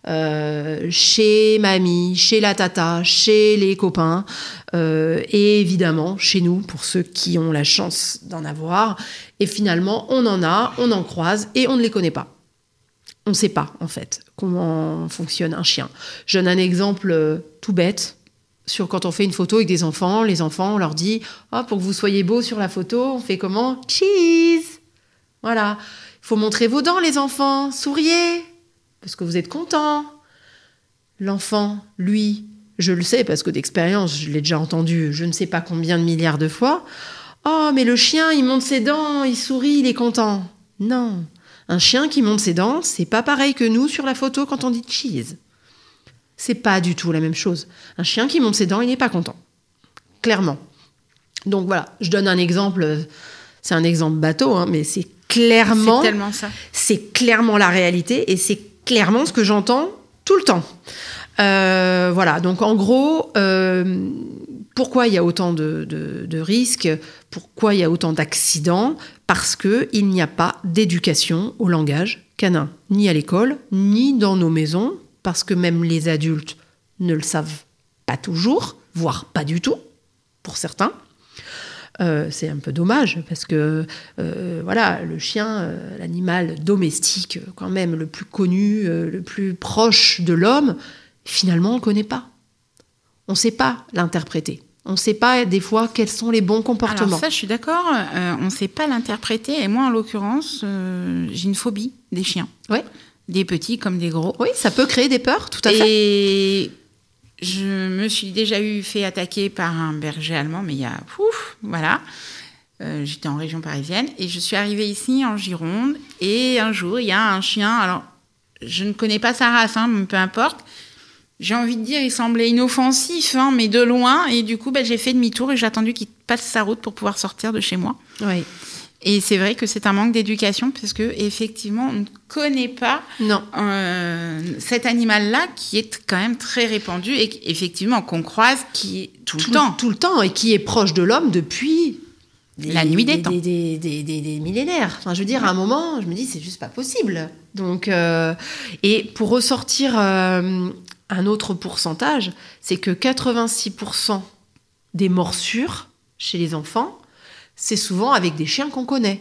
chez mamie, chez la tata, chez les copains, et évidemment chez nous, pour ceux qui ont la chance d'en avoir. Et finalement, on en croise, et on ne les connaît pas. On ne sait pas, en fait, comment fonctionne un chien. Je donne un exemple tout bête. Quand on fait une photo avec des enfants, les enfants, on leur dit « Oh, pour que vous soyez beaux sur la photo, on fait comment ? Cheese !» Voilà. Il faut montrer vos dents, les enfants. Souriez, parce que vous êtes contents. L'enfant, lui, je le sais, parce que d'expérience, je l'ai déjà entendu je ne sais pas combien de milliards de fois. « Oh, mais le chien, il monte ses dents, il sourit, il est content. » Non. Un chien qui monte ses dents, c'est pas pareil que nous sur la photo quand on dit « cheese ». C'est pas du tout la même chose. Un chien qui monte ses dents, il n'est pas content. Clairement. Donc voilà, je donne un exemple. C'est un exemple bateau, hein, mais c'est clairement... C'est tellement ça. C'est clairement la réalité et c'est clairement ce que j'entends tout le temps. Voilà, donc en gros, Pourquoi il y a autant de risques? Pourquoi il y a autant d'accidents? Parce qu'il n'y a pas d'éducation au langage canin, ni à l'école, ni dans nos maisons, parce que même les adultes ne le savent pas toujours, voire pas du tout, pour certains. C'est un peu dommage, parce que voilà, le chien, l'animal domestique, quand même, le plus connu, le plus proche de l'homme, finalement, on ne le connaît pas. On ne sait pas l'interpréter. On ne sait pas, des fois, quels sont les bons comportements. Alors ça, je suis d'accord, on ne sait pas l'interpréter. Et moi, en l'occurrence, j'ai une phobie des chiens. Oui. Des petits comme des gros. Oui, ça peut créer des peurs, tout à fait. Et je me suis déjà fait attaquer par un berger allemand, mais il y a... voilà. J'étais en région parisienne. Et je suis arrivée ici, en Gironde. Et un jour, il y a un chien... Alors, je ne connais pas sa race, mais peu importe. J'ai envie de dire, il semblait inoffensif, mais de loin. Et du coup, j'ai fait demi-tour et j'ai attendu qu'il passe sa route pour pouvoir sortir de chez moi. Oui. Et c'est vrai que c'est un manque d'éducation parce que effectivement, on ne connaît pas cet animal-là qui est quand même très répandu et effectivement qu'on croise qui est tout le temps et qui est proche de l'homme depuis la nuit des temps, des millénaires. Enfin, je veux dire, à un moment, je me dis, c'est juste pas possible. Donc, et pour ressortir un autre pourcentage, c'est que 86% des morsures chez les enfants, c'est souvent avec des chiens qu'on connaît.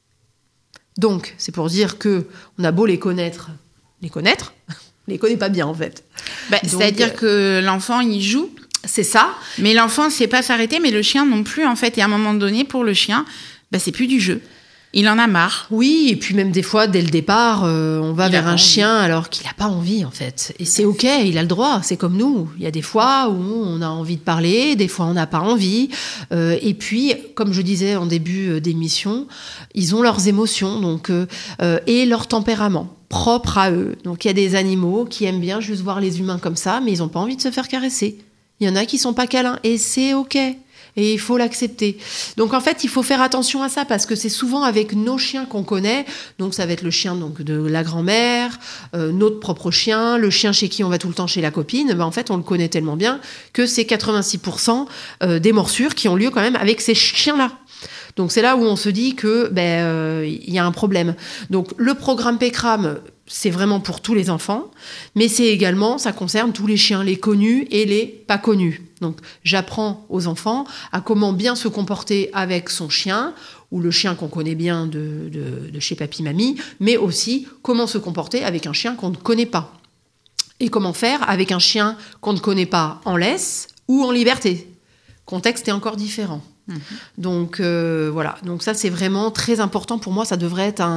Donc, c'est pour dire qu'on a beau les connaître, on les connaît pas bien, en fait. C'est-à-dire que l'enfant, il joue. C'est ça. Mais l'enfant ne sait pas s'arrêter, mais le chien non plus, en fait. Et à un moment donné, pour le chien, c'est plus du jeu. Il en a marre. Oui, et puis même des fois, dès le départ, on va vers un chien alors qu'il n'a pas envie, en fait. Et c'est OK, il a le droit, c'est comme nous. Il y a des fois où on a envie de parler, des fois on n'a pas envie. Et puis, comme je disais en début d'émission, ils ont leurs émotions donc, et leur tempérament propre à eux. Donc il y a des animaux qui aiment bien juste voir les humains comme ça, mais ils n'ont pas envie de se faire caresser. Il y en a qui ne sont pas câlins, et c'est OK. Et il faut l'accepter. Donc en fait, il faut faire attention à ça parce que c'est souvent avec nos chiens qu'on connaît. Donc ça va être le chien donc, de la grand-mère, notre propre chien, le chien chez qui on va tout le temps chez la copine. En fait, on le connaît tellement bien que c'est 86% des morsures qui ont lieu quand même avec ces chiens-là. Donc c'est là où on se dit que y a un problème. Donc le programme PECRAM, c'est vraiment pour tous les enfants, mais c'est également, ça concerne tous les chiens, les connus et les pas connus. Donc j'apprends aux enfants à comment bien se comporter avec son chien, ou le chien qu'on connaît bien de chez papy-mamie, mais aussi comment se comporter avec un chien qu'on ne connaît pas. Et comment faire avec un chien qu'on ne connaît pas en laisse ou en liberté. Le contexte est encore différent. Donc voilà, donc ça c'est vraiment très important pour moi, ça devrait être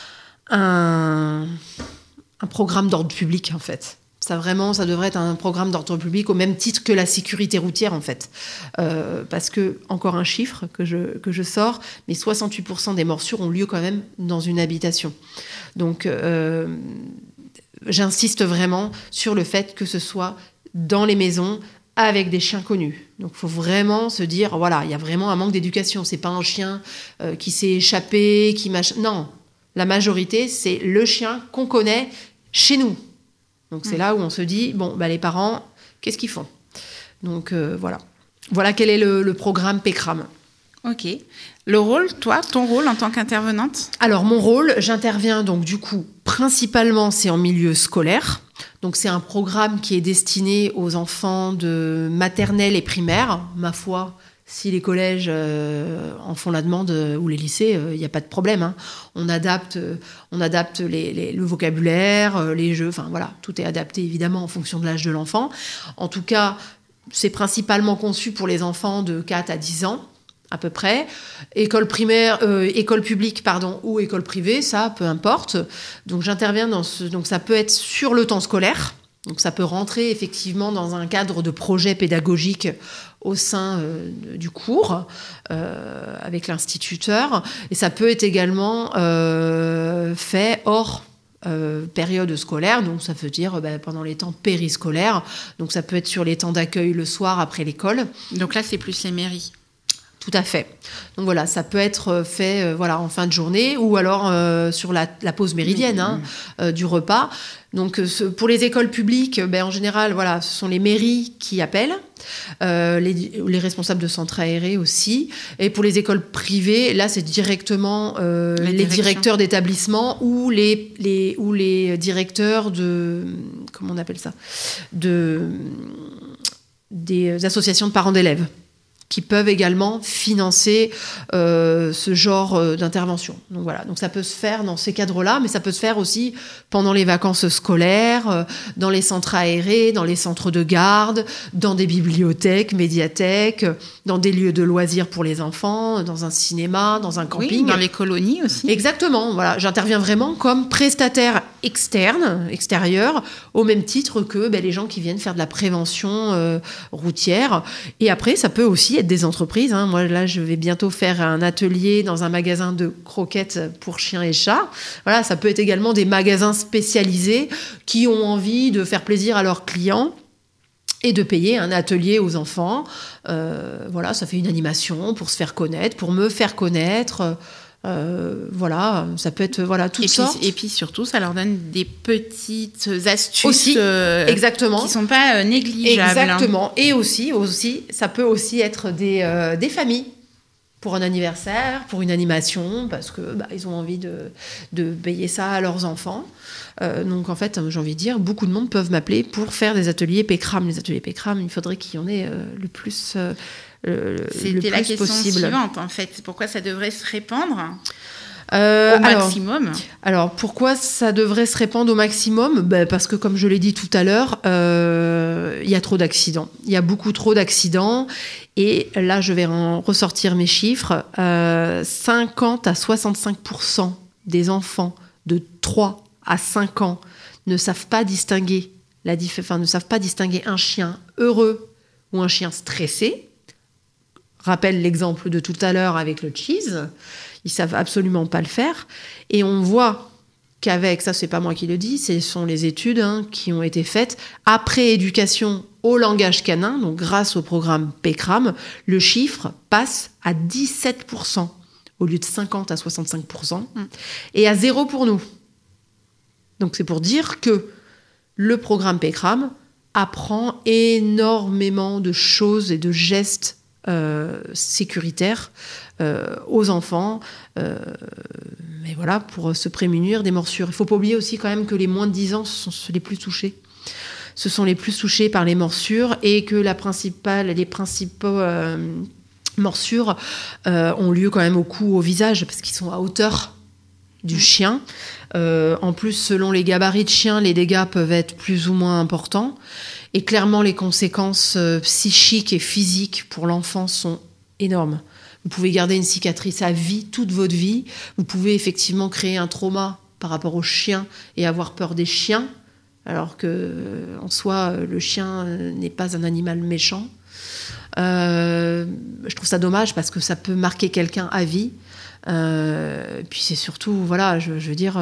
un programme d'ordre public en fait. Ça devrait être un programme d'ordre public au même titre que la sécurité routière en fait. Parce que, encore un chiffre que je sors, mais 68% des morsures ont lieu quand même dans une habitation. Donc j'insiste vraiment sur le fait que ce soit dans les maisons avec des chiens connus. Donc, il faut vraiment se dire, voilà, il y a vraiment un manque d'éducation. C'est pas un chien qui s'est échappé, Non, la majorité, c'est le chien qu'on connaît chez nous. Donc, c'est là où on se dit, les parents, qu'est-ce qu'ils font? Donc, voilà. Voilà quel est le programme PECRAM. OK. Le rôle, toi, ton rôle en tant qu'intervenante? Alors, mon rôle, j'interviens donc du coup, principalement, c'est en milieu scolaire. Donc, c'est un programme qui est destiné aux enfants de maternelle et primaire. Ma foi, si les collèges en font la demande ou les lycées, il n'y a pas de problème. On adapte le vocabulaire, les jeux. Enfin, voilà, tout est adapté évidemment en fonction de l'âge de l'enfant. En tout cas, c'est principalement conçu pour les enfants de 4 à 10 ans. À peu près. École publique, ou école privée, ça, peu importe. Donc, j'interviens donc, ça peut être sur le temps scolaire. Donc, ça peut rentrer effectivement dans un cadre de projet pédagogique au sein du cours, avec l'instituteur. Et ça peut être également fait hors période scolaire, donc ça veut dire pendant les temps périscolaires. Donc, ça peut être sur les temps d'accueil le soir après l'école. Donc là, c'est plus les mairies. Tout à fait. Donc voilà, ça peut être fait en fin de journée ou alors sur la pause méridienne du repas. Donc pour les écoles publiques, en général, voilà, ce sont les mairies qui appellent, les responsables de centres aérés aussi. Et pour les écoles privées, là, c'est directement les directeurs d'établissement ou les directeurs de... Comment on appelle ça ? Des associations de parents d'élèves, qui peuvent également financer ce genre d'intervention. Donc voilà, donc ça peut se faire dans ces cadres-là, mais ça peut se faire aussi pendant les vacances scolaires, dans les centres aérés, dans les centres de garde, dans des bibliothèques, médiathèques, dans des lieux de loisirs pour les enfants, dans un cinéma, dans un camping. Oui, dans les colonies aussi. Exactement, voilà, j'interviens vraiment comme prestataire extérieur, au même titre que les gens qui viennent faire de la prévention routière. Et après, ça peut aussi être des entreprises. Moi, là, je vais bientôt faire un atelier dans un magasin de croquettes pour chiens et chats. Voilà, ça peut être également des magasins spécialisés qui ont envie de faire plaisir à leurs clients et de payer un atelier aux enfants. Voilà, ça fait une animation pour se faire connaître, pour me faire connaître. Voilà, ça peut être toutes sortes. Et puis surtout, ça leur donne des petites astuces aussi, exactement, qui sont pas négligeables. Exactement. Et aussi, ça peut aussi être des familles pour un anniversaire, pour une animation, parce que ils ont envie de payer ça à leurs enfants. Donc en fait, j'ai envie de dire, beaucoup de monde peuvent m'appeler pour faire des ateliers PCRAM. Les ateliers PCRAM, il faudrait qu'il y en ait le plus. C'était la question suivante, en fait. Pourquoi ça devrait se répandre au maximum? Alors, pourquoi ça devrait se répandre au maximum ? Parce que, comme je l'ai dit tout à l'heure, il y a trop d'accidents. Il y a beaucoup trop d'accidents. Et là, je vais ressortir mes chiffres. 50 à 65% des enfants de 3 à 5 ans ne savent pas distinguer un chien heureux ou un chien stressé. Rappelle l'exemple de tout à l'heure avec le cheese. Ils savent absolument pas le faire. Et on voit qu'avec, ça c'est pas moi qui le dis, ce sont les études qui ont été faites après éducation au langage canin, donc grâce au programme PCRAM, le chiffre passe à 17% au lieu de 50 à 65% et à 0 pour nous. Donc c'est pour dire que le programme PCRAM apprend énormément de choses et de gestes sécuritaires aux enfants, mais voilà, pour se prémunir des morsures. Il ne faut pas oublier aussi quand même que les moins de 10 ans sont les plus touchés. Ce sont les plus touchés par les morsures et que les principaux morsures ont lieu quand même au cou, au visage, parce qu'ils sont à hauteur du chien. En plus, selon les gabarits de chien, les dégâts peuvent être plus ou moins importants. Et clairement, les conséquences psychiques et physiques pour l'enfant sont énormes. Vous pouvez garder une cicatrice à vie, toute votre vie. Vous pouvez effectivement créer un trauma par rapport aux chiens et avoir peur des chiens, alors que, en soi, le chien n'est pas un animal méchant. Je trouve ça dommage parce que ça peut marquer quelqu'un à vie. Puis c'est surtout, voilà, je veux dire...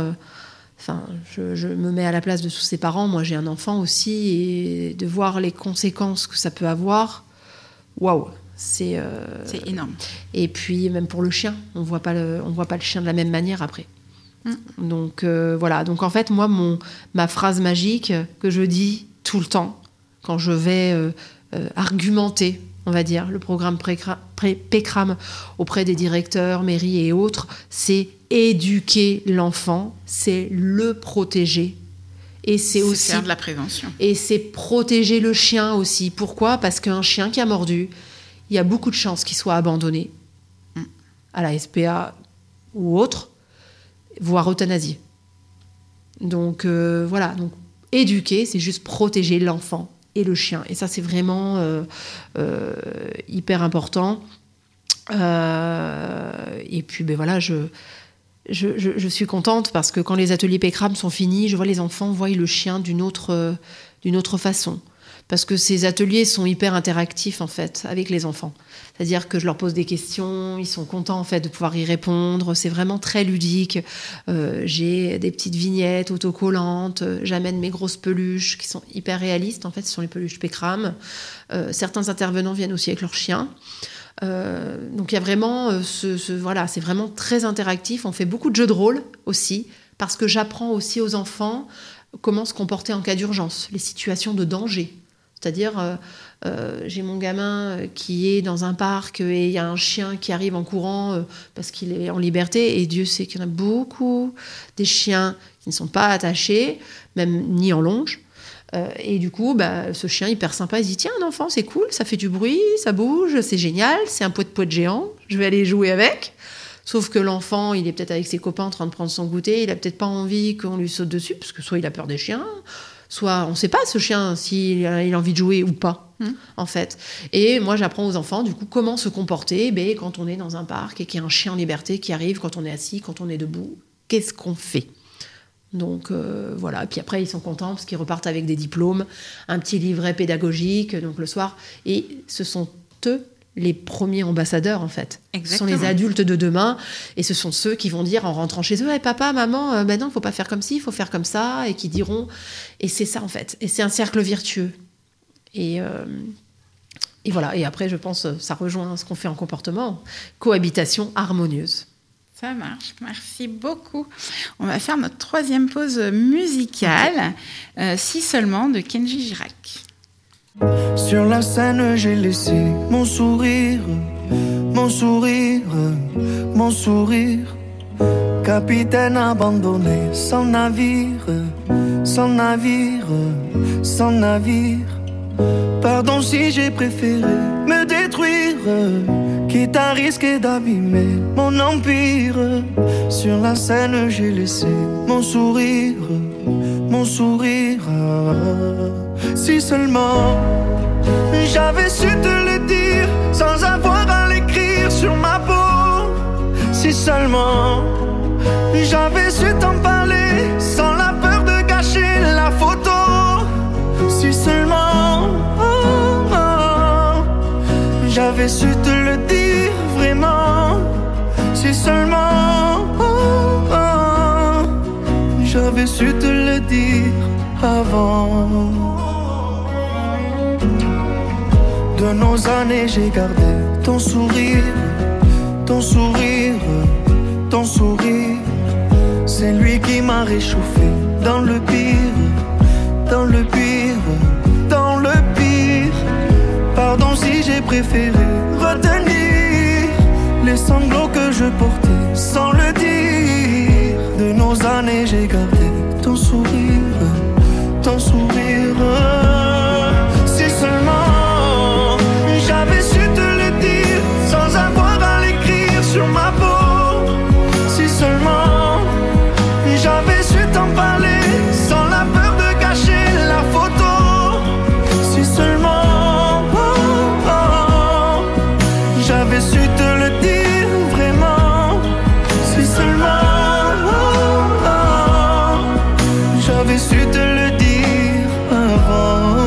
je me mets à la place de tous ces parents. Moi, j'ai un enfant aussi, et de voir les conséquences que ça peut avoir, waouh, c'est énorme. Et puis même pour le chien, on voit pas le chien de la même manière après. Donc voilà. Donc en fait, moi, ma phrase magique que je dis tout le temps quand je vais argumenter, on va dire, le programme PCRAM auprès des directeurs, mairies et autres, c'est éduquer l'enfant, c'est le protéger. Et c'est aussi faire de la prévention. Et c'est protéger le chien aussi. Pourquoi ? Parce qu'un chien qui a mordu, il y a beaucoup de chances qu'il soit abandonné à la SPA ou autre, voire euthanasié. Donc voilà, donc éduquer, c'est juste protéger l'enfant et le chien. Et ça, c'est vraiment hyper important. Et puis, voilà, je suis contente parce que quand les ateliers PCRAM sont finis, je vois les enfants voient le chien d'une autre façon. Parce que ces ateliers sont hyper interactifs, en fait, avec les enfants. C'est-à-dire que je leur pose des questions, ils sont contents, en fait, de pouvoir y répondre. C'est vraiment très ludique. J'ai des petites vignettes autocollantes. J'amène mes grosses peluches qui sont hyper réalistes. En fait, ce sont les peluches PCRAM. Certains intervenants viennent aussi avec leurs chiens. Donc il y a vraiment voilà, c'est vraiment très interactif. On fait beaucoup de jeux de rôle aussi, parce que j'apprends aussi aux enfants comment se comporter en cas d'urgence, les situations de danger. C'est-à-dire, j'ai mon gamin qui est dans un parc et il y a un chien qui arrive en courant parce qu'il est en liberté, et Dieu sait qu'il y en a beaucoup, des chiens qui ne sont pas attachés, même ni en longe. Et du coup, ce chien hyper sympa, il se dit, tiens, un enfant, c'est cool, ça fait du bruit, ça bouge, c'est génial, c'est un poète géant, je vais aller jouer avec. Sauf que l'enfant, il est peut-être avec ses copains en train de prendre son goûter, il a peut-être pas envie qu'on lui saute dessus, parce que soit il a peur des chiens, soit on ne sait pas, ce chien, s'il a envie de jouer ou pas, en fait. Et moi, j'apprends aux enfants, du coup, comment se comporter quand on est dans un parc et qu'il y a un chien en liberté qui arrive, quand on est assis, quand on est debout. Qu'est-ce qu'on fait ? Donc voilà, et puis après ils sont contents parce qu'ils repartent avec des diplômes, un petit livret pédagogique, donc le soir, et ce sont eux les premiers ambassadeurs en fait. Exactement. Ce sont les adultes de demain, et ce sont ceux qui vont dire en rentrant chez eux, hey, papa, maman, non, faut pas faire comme ci, il faut faire comme ça, et qui diront, et c'est ça en fait, et c'est un cercle vertueux. Et voilà, et après je pense ça rejoint ce qu'on fait en comportement, cohabitation harmonieuse. Ça marche, merci beaucoup. On va faire notre troisième pause musicale, Si seulement, de Kenji Girac. Sur la scène, j'ai laissé mon sourire, mon sourire, mon sourire. Capitaine abandonné, sans navire, sans navire, sans navire. Pardon si j'ai préféré me détruire, quitte à risquer d'abîmer mon empire. Sur la scène, j'ai laissé mon sourire, mon sourire. Si seulement j'avais su te le dire sans avoir à l'écrire sur ma peau. Si seulement j'avais su t'en parler sans la peur de gâcher la photo. Si seulement j'avais su te le dire vraiment. Si seulement j'avais su te le dire avant. De nos années j'ai gardé ton sourire, ton sourire, ton sourire. C'est lui qui m'a réchauffé dans le pire, dans le pire, dans le pire. Pardon si j'ai préféré retenir les sanglots que je portais sans le dire. De nos années j'ai gardé ton sourire, ton sourire. Si seulement j'avais su te le dire sans avoir à l'écrire sur ma peau. Si seulement j'avais su t'en parler sans la peur de gâcher la photo. Si seulement j'avais su te le dire vraiment. Si seulement j'avais su te le dire avant.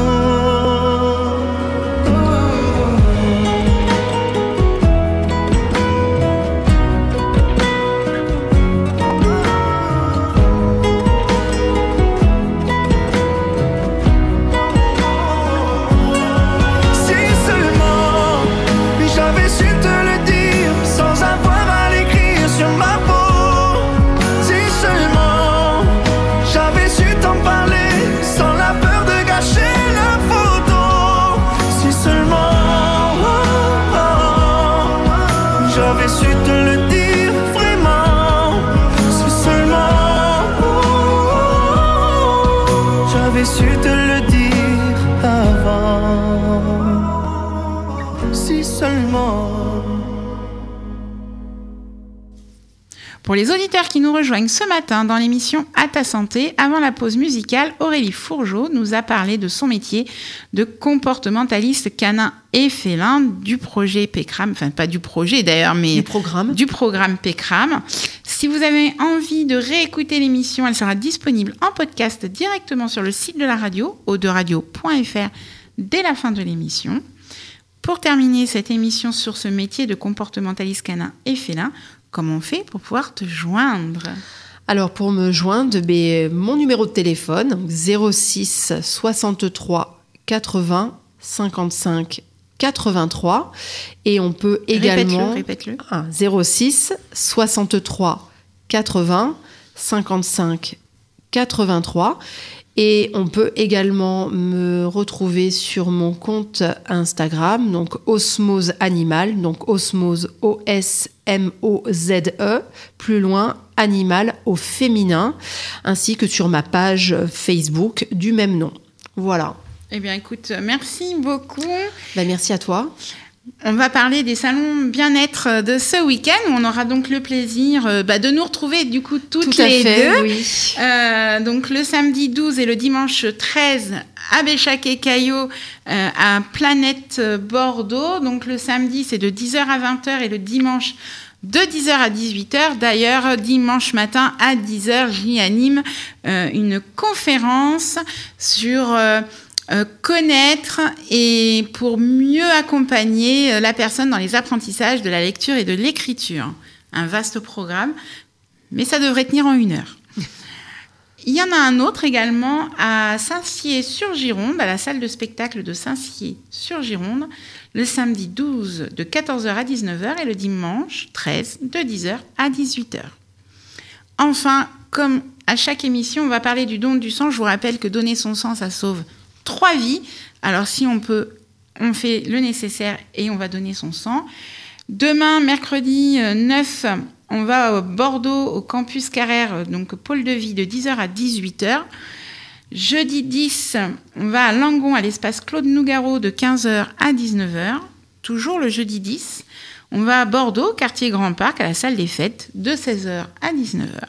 Su te le dire avant. Si seulement. Pour les auditeurs qui nous rejoignent ce matin dans l'émission À ta santé, avant la pause musicale, Aurélie Fourgeau nous a parlé de son métier de comportementaliste canin et félin du projet PCRAM, enfin pas du projet d'ailleurs, mais du programme PCRAM. Si vous avez envie de réécouter l'émission, elle sera disponible en podcast directement sur le site de la radio, auderadio.fr, dès la fin de l'émission. Pour terminer cette émission sur ce métier de comportementaliste canin et félin, comment on fait pour pouvoir te joindre ? Alors pour me joindre, mon numéro de téléphone, 06 63 80 55 83. Et on peut également... Répète-le. 06 63 80 55 83. Et on peut également me retrouver sur mon compte Instagram, donc Osmose Animal, donc Osmose O-S-M-O-Z-E, plus loin, Animal au féminin, ainsi que sur ma page Facebook du même nom. Voilà. Eh bien, écoute, merci beaucoup. Merci à toi. On va parler des salons bien-être de ce week-end. On aura donc le plaisir de nous retrouver du coup toutes les deux. Oui. Donc le samedi 12 et le dimanche 13 à Béchac et Caillaux à Planète Bordeaux. Donc le samedi c'est de 10h à 20h et le dimanche de 10h à 18h. D'ailleurs, dimanche matin à 10h, j'y anime une conférence sur... connaître et pour mieux accompagner la personne dans les apprentissages de la lecture et de l'écriture. Un vaste programme, mais ça devrait tenir en 1 heure. Il y en a un autre également à Saint-Sié-sur-Gironde, à la salle de spectacle de Saint-Sié-sur-Gironde, le samedi 12 de 14h à 19h et le dimanche 13 de 10h à 18h. Enfin, comme à chaque émission, on va parler du don du sang. Je vous rappelle que donner son sang, ça sauve 3 vies. Alors si on peut, on fait le nécessaire et on va donner son sang. Demain, mercredi 9, on va à Bordeaux au campus Carrère, donc pôle de vie de 10h à 18h. Jeudi 10, on va à Langon à l'espace Claude Nougaro de 15h à 19h. Toujours le jeudi 10, on va à Bordeaux, quartier Grand Parc, à la salle des fêtes de 16h à 19h.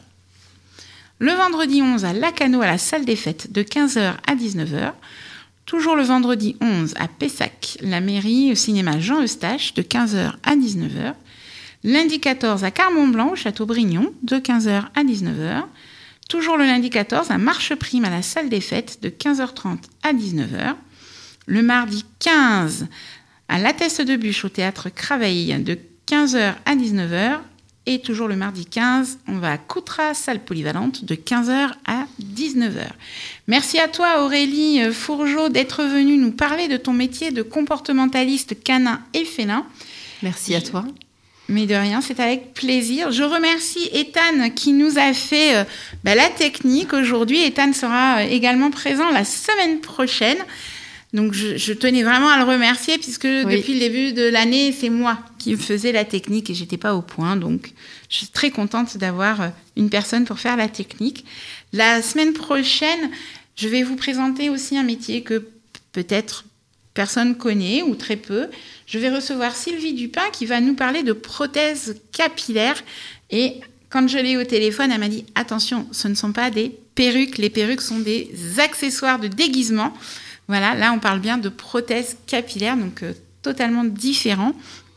Le vendredi 11 à Lacano à la salle des fêtes de 15h à 19h. Toujours le vendredi 11 à Pessac, la mairie au cinéma Jean Eustache de 15h à 19h. Lundi 14 à Carmont-Blanc au Château-Brignon de 15h à 19h. Toujours le lundi 14 à Marche-Prime à la salle des fêtes de 15h30 à 19h. Le mardi 15 à La Teste de Bûche au théâtre Cravaille de 15h à 19h. Et toujours le mardi 15, on va à Coutras, salle polyvalente, de 15h à 19h. Merci à toi Aurélie Fourgeau d'être venue nous parler de ton métier de comportementaliste canin et félin. Merci à toi. Mais de rien, c'est avec plaisir. Je remercie Ethan qui nous a fait la technique aujourd'hui. Ethan sera également présent la semaine prochaine. Donc, je tenais vraiment à le remercier puisque depuis le début de l'année, c'est moi qui faisais la technique et j'étais pas au point. Donc, je suis très contente d'avoir une personne pour faire la technique. La semaine prochaine, je vais vous présenter aussi un métier que peut-être personne connaît ou très peu. Je vais recevoir Sylvie Dupin qui va nous parler de prothèses capillaires. Et quand je l'ai eu au téléphone, elle m'a dit « Attention, ce ne sont pas des perruques. Les perruques sont des accessoires de déguisement. » Voilà, là, on parle bien de prothèses capillaires, donc totalement différent.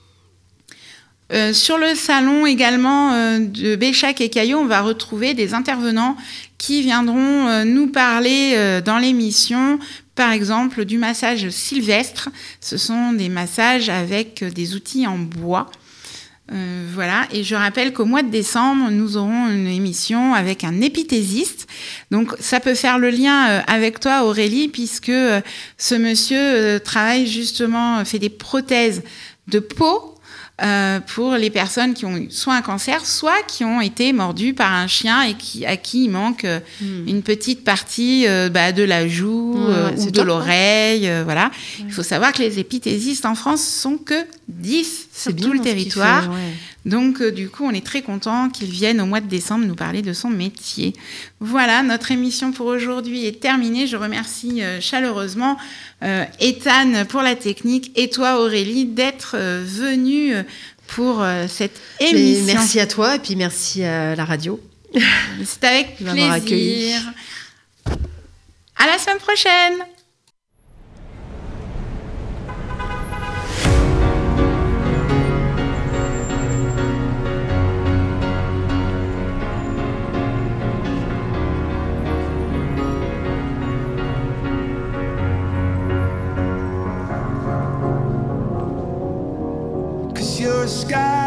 Sur le salon également de Béchac et Caillaux, on va retrouver des intervenants qui viendront nous parler dans l'émission, par exemple, du massage sylvestre. Ce sont des massages avec des outils en bois. Voilà, et je rappelle qu'au mois de décembre, nous aurons une émission avec un épithésiste. Donc, ça peut faire le lien avec toi, Aurélie, puisque ce monsieur travaille justement, fait des prothèses de peau pour les personnes qui ont eu soit un cancer, soit qui ont été mordues par un chien et à qui il manque une petite partie de la joue ou de l'oreille. Voilà. Il faut savoir que les épithésistes en France sont que 10 sur tout le territoire. Donc, du coup, on est très content qu'ils viennent au mois de décembre nous parler de son métier. Voilà, notre émission pour aujourd'hui est terminée. Je remercie chaleureusement Ethan pour la technique et toi, Aurélie, d'être venue pour cette émission. Merci à toi et puis merci à la radio. C'est avec plaisir. À la semaine prochaine. You're a sky